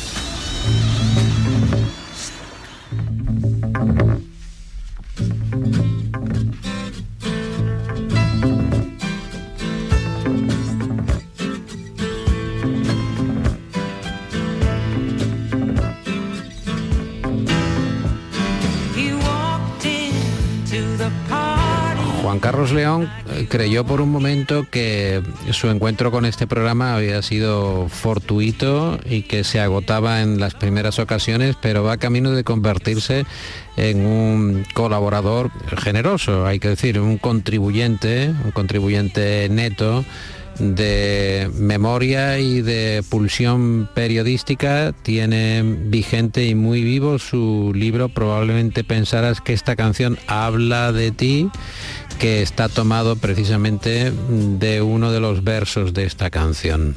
Juan Carlos León creyó por un momento que su encuentro con este programa había sido fortuito y que se agotaba en las primeras ocasiones, pero va camino de convertirse en un colaborador generoso, hay que decir, un contribuyente neto de memoria y de pulsión periodística. Tiene vigente y muy vivo su libro Probablemente pensarás que esta canción habla de ti, que está tomado precisamente de uno de los versos de esta canción.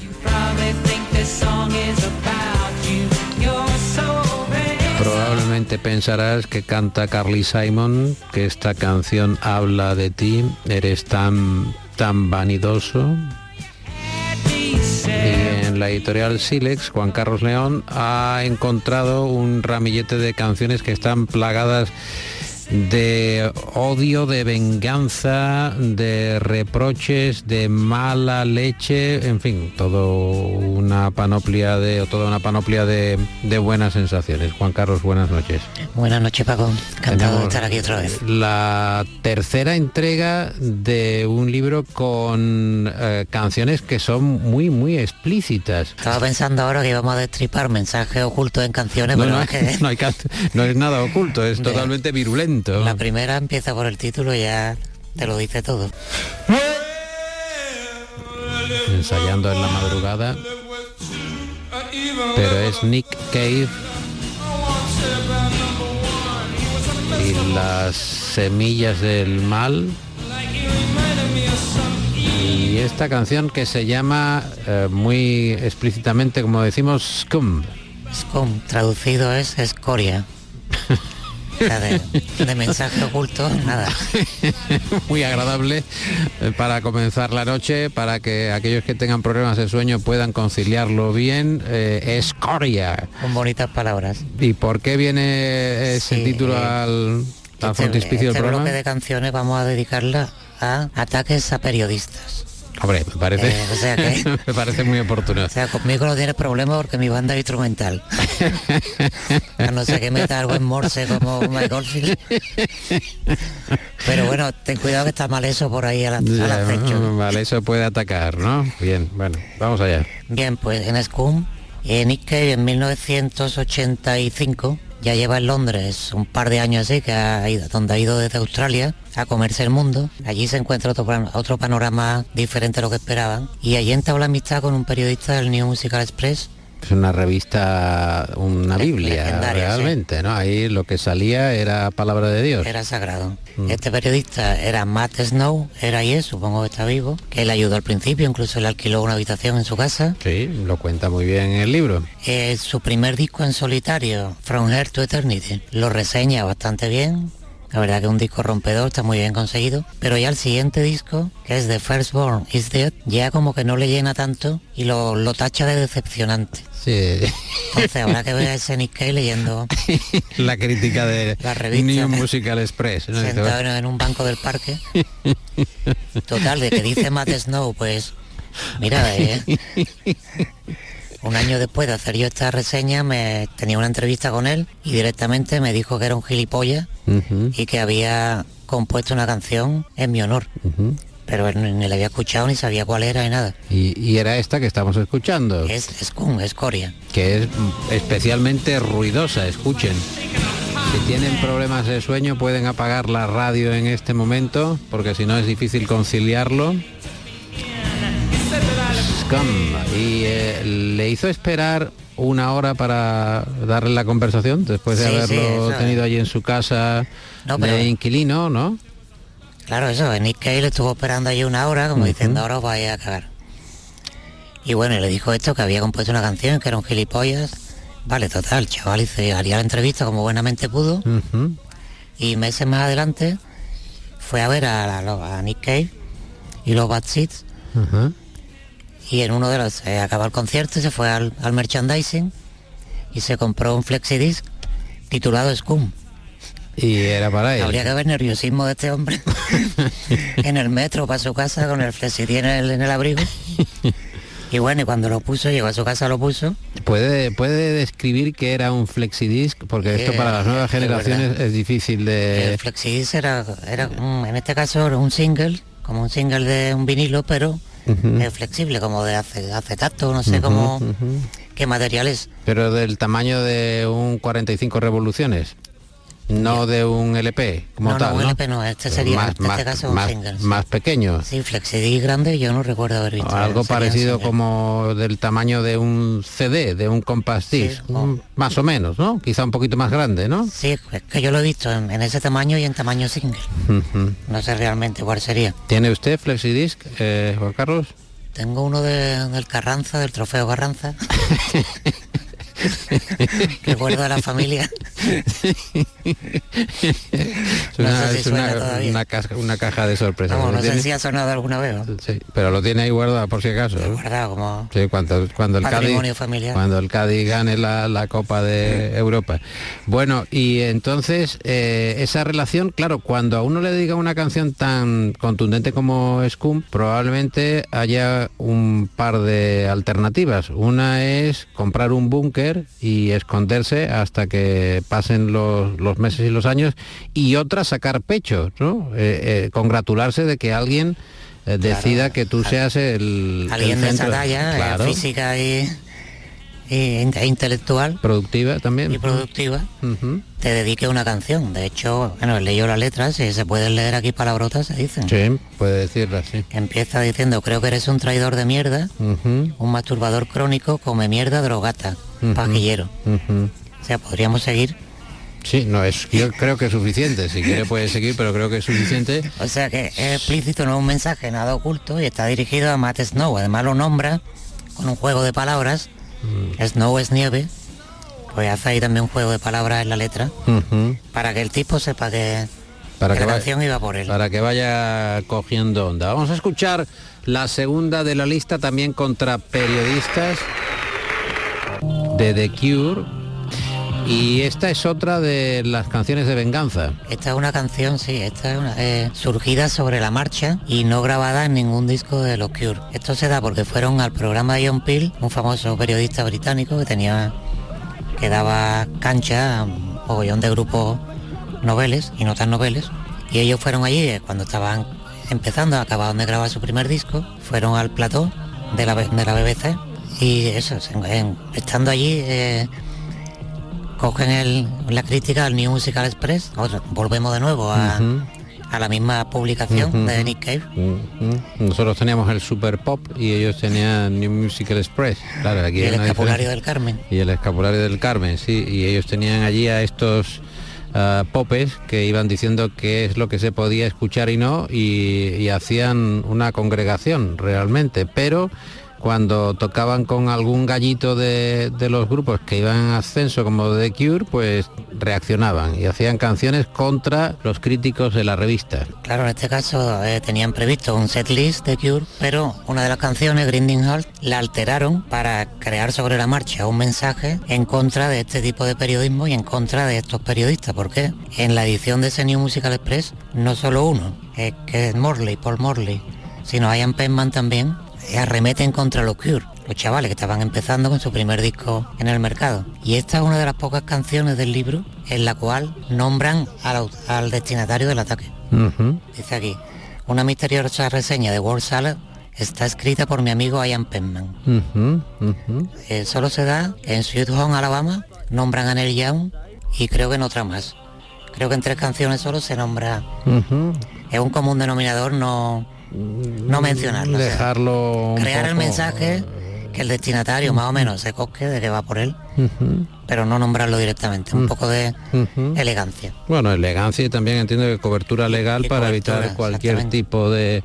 Probablemente pensarás que canta Carly Simon, que esta canción habla de ti, eres tan vanidoso. Y en la editorial Silex, Juan Carlos León ha encontrado un ramillete de canciones que están plagadas de odio, de venganza, de reproches, de mala leche, en fin, toda una panoplia de buenas sensaciones. Juan Carlos, buenas noches.
Buenas noches, Paco. Encantado de estar aquí otra vez.
La tercera entrega de un libro con canciones que son muy explícitas.
Estaba pensando ahora que íbamos a destripar mensajes ocultos en canciones, pero es que...
no es nada oculto, es totalmente virulento.
La primera empieza por el título y ya te lo dice todo.
Ensayando en la madrugada, pero es Nick Cave y las semillas del mal, y esta canción que se llama muy explícitamente, como decimos, Scum.
Scum, traducido es escoria. De mensaje oculto, nada.
Muy agradable para comenzar la noche, para que aquellos que tengan problemas de sueño puedan conciliarlo bien. Escoria.
Con bonitas palabras.
¿Y por qué viene ese título al frontispicio del programa?
Bloque de canciones vamos a dedicarla a ataques a periodistas.
Hombre, me parece,
o sea que,
me parece muy oportuno.
O sea, conmigo no tienes problema porque mi banda es instrumental. A no ser que meta algo en Morse como Mike Oldfield. Pero bueno, ten cuidado que está mal eso por ahí al acecho.
Vale, eso puede atacar, ¿no? Bien, bueno, vamos allá.
Bien, pues en Scum, Nick Cave en 1985 ya lleva en Londres un par de años así, donde ha ido desde Australia a comerse el mundo. Allí se encuentra otro panorama diferente a lo que esperaban, y allí entabla amistad con un periodista del New Musical Express.
Es una revista, una Biblia, realmente, sí. ¿No? Ahí lo que salía era palabra de Dios.
Era sagrado. Este periodista era Matt Snow, supongo que está vivo, que le ayudó al principio, incluso le alquiló una habitación en su casa.
Sí, lo cuenta muy bien en el libro.
Su primer disco en solitario, From Here to Eternity, lo reseña bastante bien. La verdad que un disco rompedor, está muy bien conseguido. Pero ya el siguiente disco, que es The Firstborn is Dead, ya como que no le llena tanto y lo tacha de decepcionante.
Sí.
Entonces habrá que ver a ese Nick Cave leyendo
la crítica de
la revista,
New Musical Express, ¿no?
Sentado en un banco del parque. Total, de que dice Matt Snow, pues mira, un año después de hacer yo esta reseña tenía una entrevista con él y directamente me dijo que era un gilipollas y que había compuesto una canción en mi honor. Pero él ni la había escuchado, ni sabía cuál era, ni nada.
Y era esta que estamos escuchando.
Es Scum, escoria.
Que es especialmente ruidosa, escuchen. Si tienen problemas de sueño pueden apagar la radio en este momento, porque si no es difícil conciliarlo. Scum. Y le hizo esperar una hora para darle la conversación, después de haberlo tenido allí en su casa de inquilino, ¿no?
Claro, eso, Nick Cave le estuvo esperando allí una hora, como diciendo, ahora os vais a cagar. Y bueno, le dijo esto, que había compuesto una canción, que era un gilipollas. Vale, total, chaval, haría la entrevista como buenamente pudo. Y meses más adelante fue a ver a Nick Cave y los Bad Seeds. Y en uno de los, acabó el concierto, se fue al merchandising y se compró un flexidisc titulado Scum.
Y era para él.
Habría que ver nerviosismo de este hombre en el metro para su casa con el flexidisc en el abrigo. Y bueno, y cuando lo puso, llegó a su casa, lo puso.
¿Puede describir que era un flexidisc? Porque esto para las nuevas generaciones es difícil de...
El flexidisc era en este caso era un single, como un single de un vinilo, pero flexible, como de acetato, no sé cómo... ¿Qué material es?
Pero del tamaño de un 45 revoluciones. No de un LP, como tal,
un
¿no?
LP no, este sería, en este caso, un single.
Más pequeño.
Sí, flexidisc grande, yo no recuerdo haber visto.
Algo parecido como del tamaño de un CD, de un compact disc, más o menos, ¿no? Quizá un poquito más grande, ¿no?
Sí, es que yo lo he visto en ese tamaño y en tamaño single. No sé realmente cuál sería.
¿Tiene usted flexidisc, Juan Carlos?
Tengo uno del Carranza, del trofeo Carranza. Recuerdo a la familia.
Una caja de sorpresas.
No sé si ha sonado alguna vez.
Sí, pero lo tiene ahí guardado por si acaso.
Guardado como
sí, cuando el Cádiz gane la Copa de Europa. Bueno, y entonces esa relación, claro, cuando a uno le dedica una canción tan contundente como Scum, probablemente haya un par de alternativas. Una es comprar un búnker y esconderse hasta que pasen los meses y los años, y otra sacar pecho, ¿no? Congratularse de que alguien decida que tú seas el
alguien
el centro,
de esa talla, física e intelectual,
productiva también,
y productiva, te dedique una canción. De hecho, bueno, he leído las letras y se pueden leer aquí palabrotas, se dicen.
Sí, puede decirlas, sí.
Empieza diciendo: creo que eres un traidor de mierda, un masturbador crónico, come mierda, drogata, pajillero. O sea, podríamos seguir.
Sí, no es, yo creo que es suficiente. Si quiere puede seguir, pero creo que es suficiente.
O sea que es explícito, no es un mensaje nada oculto, y está dirigido a Matt Snow. Además lo nombra con un juego de palabras. Snow es nieve, pues hace ahí también un juego de palabras en la letra, para que el tipo sepa que la canción iba por él.
Para que vaya cogiendo onda. Vamos a escuchar la segunda de la lista, también contra periodistas, de The Cure. Y esta es otra de las canciones de venganza.
Esta es una canción, sí, esta es una, surgida sobre la marcha y no grabada en ningún disco de los Cure. Esto se da porque fueron al programa de John Peel, un famoso periodista británico que daba cancha a un mogollón de grupos noveles y no tan noveles. Y ellos fueron allí cuando estaban empezando, acababan de grabar su primer disco, fueron al plató de la BBC y eso, estando allí... cogen la crítica al New Musical Express. Volvemos de nuevo a la misma publicación de Nick Cave.
Nosotros teníamos el Super Pop y ellos tenían New Musical Express. Claro, aquí
y el escapulario del Carmen.
Y el escapulario del Carmen, sí. Y ellos tenían allí a estos popes que iban diciendo qué es lo que se podía escuchar y no, y hacían una congregación realmente, pero... cuando tocaban con algún gallito de los grupos que iban en ascenso como The Cure, pues reaccionaban y hacían canciones contra los críticos de la revista.
Claro, en este caso tenían previsto un setlist de Cure, pero una de las canciones, Grinding Halt, la alteraron para crear sobre la marcha un mensaje en contra de este tipo de periodismo y en contra de estos periodistas. ¿Por qué? En la edición de ese New Musical Express, no solo uno, que es Paul Morley, sino Ian Penman también, arremeten contra los Cure, los chavales que estaban empezando con su primer disco en el mercado. Y esta es una de las pocas canciones del libro en la cual nombran al destinatario del ataque. Dice aquí: una misteriosa reseña de World Salad está escrita por mi amigo Ian Penman. Solo se da en Sweet Home Alabama, nombran a Neil Young y creo que en otra más. Creo que en 3 canciones solo se nombra. Es un común denominador no mencionarlo,
dejarlo,
o sea, crear el mensaje, que el destinatario más o menos se cosque de que va por él, pero no nombrarlo directamente, un poco de elegancia.
Bueno, elegancia y también entiendo que cobertura legal
Y
para
cobertura,
evitar cualquier
exactamente.
tipo de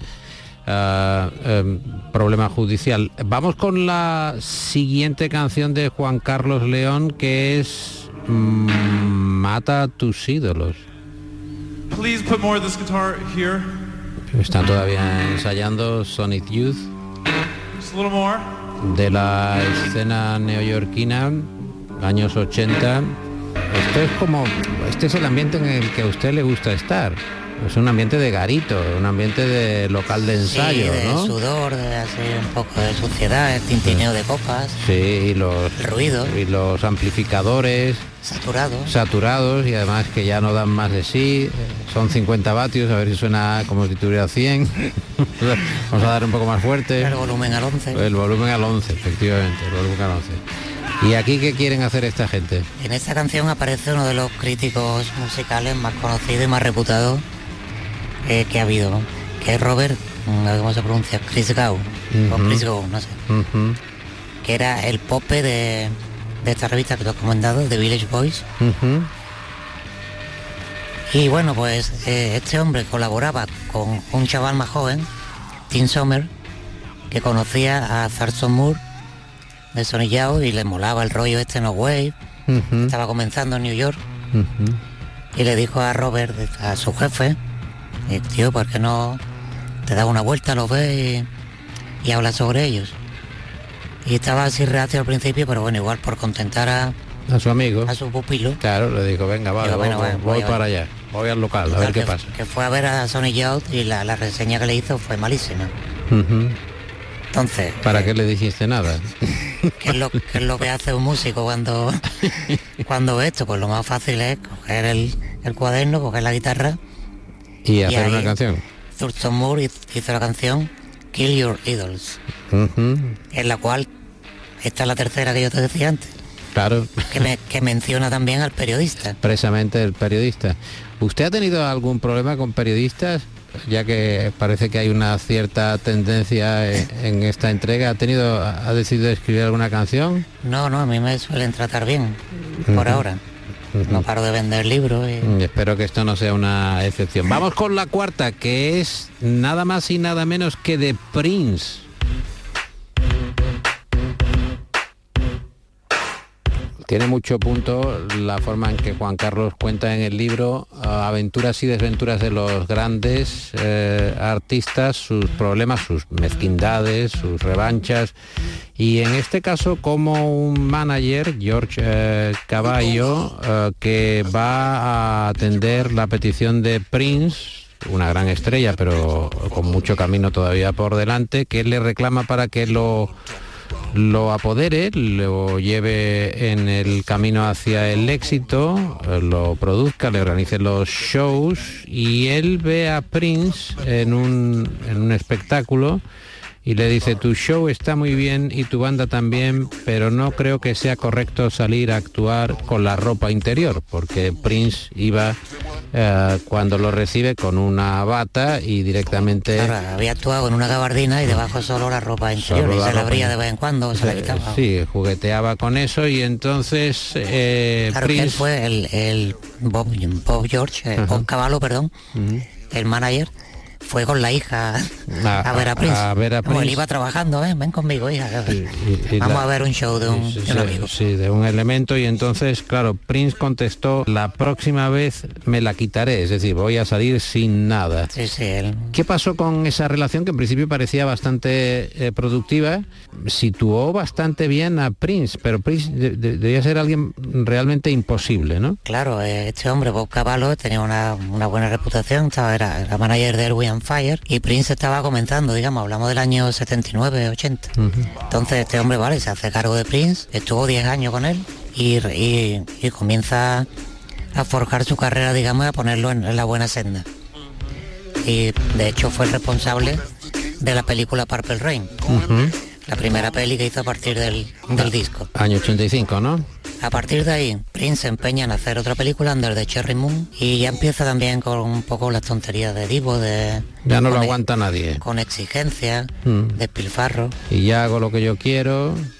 problema judicial. Vamos con la siguiente canción de Juan Carlos León, que es Mata a tus ídolos.
Please put more of this guitar here.
Están todavía ensayando Sonic Youth,
Just a little more.
de la escena neoyorquina, años 80. Este es el ambiente en el que a usted le gusta estar. Es un ambiente de garito, un ambiente de local de ensayo,
Sí, de
¿no?
sudor, de así un poco de suciedad, el tintineo de copas,
Sí, y los
ruido.
y los amplificadores
saturados.
y además que ya no dan más de sí. Son 50 vatios, a ver si suena como si tuviera 100. Vamos a dar un poco más fuerte.
El volumen al 11.
El volumen al 11, efectivamente, el volumen al 11. ¿Y aquí qué quieren hacer esta gente?
En esta canción aparece uno de los críticos musicales más conocidos y más reputados que ha habido, ¿no? Que es Robert, no sé cómo se pronuncia, Chris Gow, o Chris Gow, no sé, que era el pope de esta revista que tú has comentado, The Village Boys. Y bueno, pues este hombre colaboraba con un chaval más joven, Tim Sommer, que conocía a Thurston Moore de Sonic Youth y le molaba el rollo este no wave. Estaba comenzando en New York y le dijo a Robert, a su jefe, tío, ¿por qué no te das una vuelta, los ves y hablas sobre ellos? Y estaba así reacio al principio, pero bueno, igual por contentar a
su amigo,
a su pupilo.
Claro, le dijo, venga, vale, voy para allá, voy al local, a ver qué pasa.
Que fue a ver a Sonic Youth y la reseña que le hizo fue malísima. Entonces,
¿para qué le dijiste nada?
¿Qué es lo que hace un músico cuando ve esto? Pues lo más fácil es coger el cuaderno, coger la guitarra
y hacer
ahí
una canción.
Thurston Moore hizo la canción Kill Your Idols, en la cual esta es la tercera que yo te decía antes.
Claro.
Que menciona también al periodista.
Precisamente el periodista. ¿Usted ha tenido algún problema con periodistas? Ya que parece que hay una cierta tendencia en esta entrega, ¿ha decidido escribir alguna canción?
No, a mí me suelen tratar bien, por ahora. No paro de vender libros.
Espero que esto no sea una excepción. Vamos con la cuarta, que es nada más y nada menos que de Prince. Tiene mucho punto la forma en que Juan Carlos cuenta en el libro aventuras y desventuras de los grandes artistas, sus problemas, sus mezquindades, sus revanchas, y en este caso como un manager, George Cavallo, que va a atender la petición de Prince, una gran estrella pero con mucho camino todavía por delante, que le reclama para que lo apodere, lo lleve en el camino hacia el éxito, lo produzca, le organice los shows, y él ve a Prince en un espectáculo y le dice: tu show está muy bien y tu banda también, pero no creo que sea correcto salir a actuar con la ropa interior, porque Prince iba cuando lo recibe con una bata y directamente...
Claro, había actuado en una gabardina y debajo solo la ropa interior, y se la abría de vez en cuando, se la quitaba.
Sí, jugueteaba con eso, y entonces
claro,
Prince...
que él fue el Bob George, Bob Cavallo, perdón, el manager, fue con la hija a ver a Prince. Como él iba trabajando, ven conmigo, hija. Vamos a ver un show de un amigo.
Sí, de un elemento, y entonces, claro, Prince contestó: la próxima vez me la quitaré, es decir, voy a salir sin nada.
Sí, él...
¿Qué pasó con esa relación que en principio parecía bastante productiva? Situó bastante bien a Prince, pero Prince debía ser alguien realmente imposible, ¿no?
Claro, este hombre, Bob Cavallo, tenía una buena reputación, era manager de Elway Fire, y Prince estaba comenzando, digamos, hablamos del año 79, 80. Entonces este hombre, vale, se hace cargo de Prince, estuvo 10 años con él y comienza a forjar su carrera, digamos, y a ponerlo en la buena senda. Y de hecho fue el responsable de la película Purple Rain, la primera peli que hizo a partir del disco.
Año 85, ¿no?
A partir de ahí, Prince se empeña en hacer otra película, Under the Cherry Moon, y ya empieza también con un poco las tonterías de divo,
ya no lo aguanta nadie.
Con exigencia, despilfarro.
Y ya hago lo que yo quiero.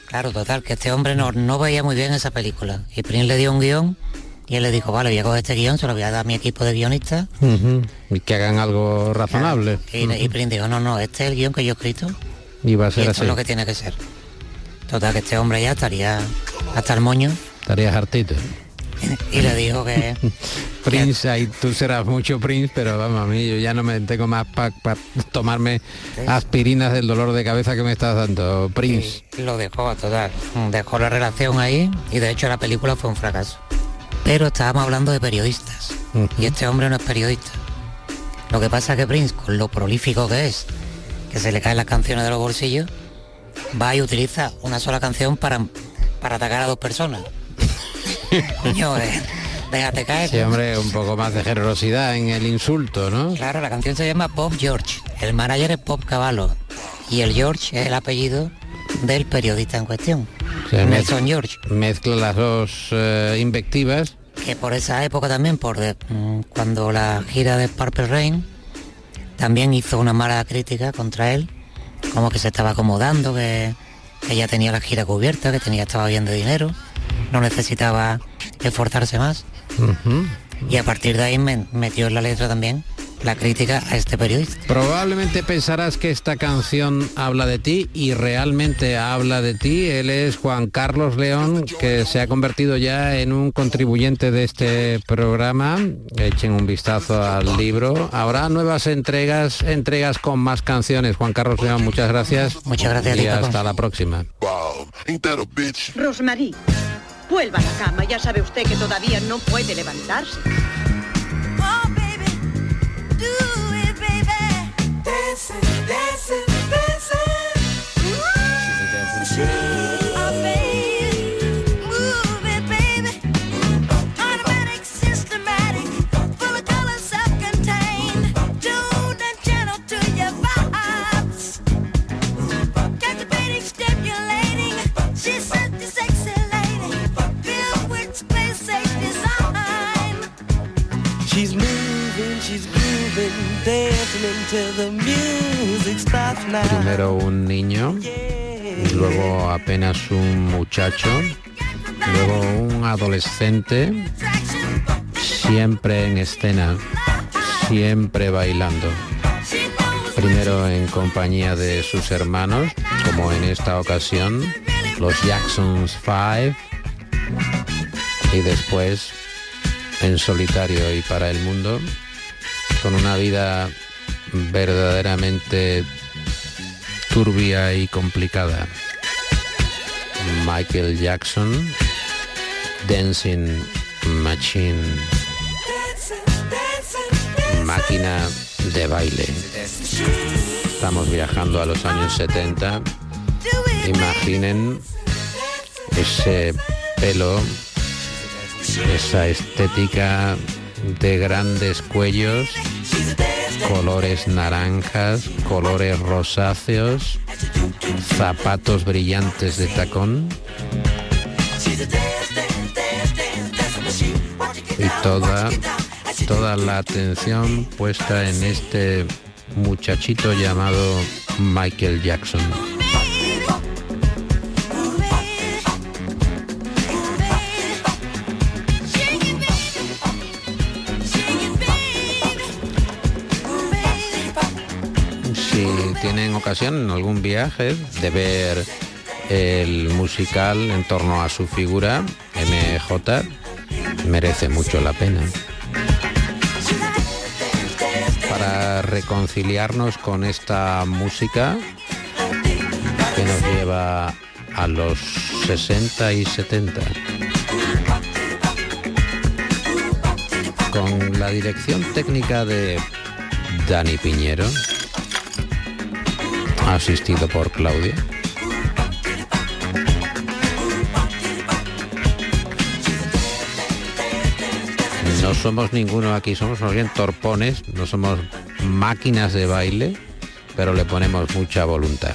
Claro, total, que este hombre no veía muy bien esa película. Y Prince le dio un guión y él le dijo, vale, voy a coger este guión, se lo voy a dar a mi equipo de guionistas.
Y que hagan algo razonable.
Claro. Y Prince dijo, no, este es el guión que yo he escrito.
Y va a ser
y esto
así.
es lo que tiene que ser. Total, que este hombre ya estaría hasta el moño.
Estarías hartito.
Y le dijo que...
Prince, ahí tú serás mucho Prince, pero vamos, a mí yo ya no me tengo más para tomarme aspirinas del dolor de cabeza que me estás dando, Prince.
Y lo dejó, total. Dejó la relación ahí y de hecho la película fue un fracaso. Pero estábamos hablando de periodistas. Y este hombre no es periodista. Lo que pasa es que Prince, con lo prolífico que es, que se le caen las canciones de los bolsillos, va y utiliza una sola canción para atacar a dos personas. Coño, déjate caer.
Sí, hombre, un poco más de generosidad en el insulto, ¿no?
Claro, la canción se llama Bob George. El manager es Bob Cavallo. Y el George es el apellido del periodista en cuestión.
O sea,
Nelson George.
Mezcla las dos invectivas.
Que por esa época también, cuando la gira de Purple Rain, también hizo una mala crítica contra él, como que se estaba acomodando, que ya tenía la gira cubierta, que estaba bien de dinero, no necesitaba esforzarse más. Y a partir de ahí metió en la letra también la crítica a este periodista.
Probablemente pensarás que esta canción habla de ti y realmente habla de ti. Él es Juan Carlos León, que se ha convertido ya en un contribuyente de este programa. Echen un vistazo al libro. Habrá nuevas entregas con más canciones. Juan Carlos León, muchas gracias.
Muchas gracias.
Y hasta la próxima.
Rosmarie, vuelva a la cama. Ya sabe usted que todavía no puede levantarse.
Primero un niño, luego apenas un muchacho, luego un adolescente, siempre en escena, siempre bailando. Primero en compañía de sus hermanos, como en esta ocasión, los Jacksons 5, y después en solitario y para el mundo, con una vida verdaderamente turbia y complicada. Michael Jackson, Dancing Machine, máquina de baile. Estamos viajando a los años 70. Imaginen ese pelo, esa estética de grandes cuellos, colores naranjas, colores rosáceos, zapatos brillantes de tacón y toda la atención puesta en este muchachito llamado Michael Jackson. Si tienen ocasión en algún viaje de ver el musical en torno a su figura, MJ, merece mucho la pena. Para reconciliarnos con esta música que nos lleva a los 60 y 70. Con la dirección técnica de Dani Piñero, asistido por Claudia. No somos ninguno aquí, somos más bien torpones, no somos máquinas de baile, pero le ponemos mucha voluntad.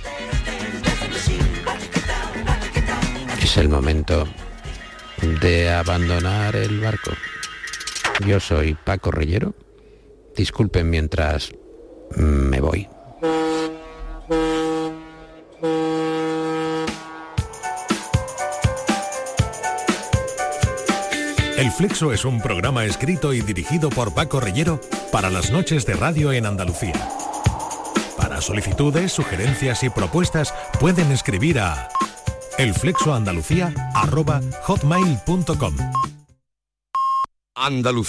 Es el momento de abandonar el barco. Yo soy Paco Reyero. Disculpen mientras me voy.
El Flexo es un programa escrito y dirigido por Paco Reyero para las noches de radio en Andalucía. Para solicitudes, sugerencias y propuestas pueden escribir a elflexoandalucía@hotmail.com.
Andalucía.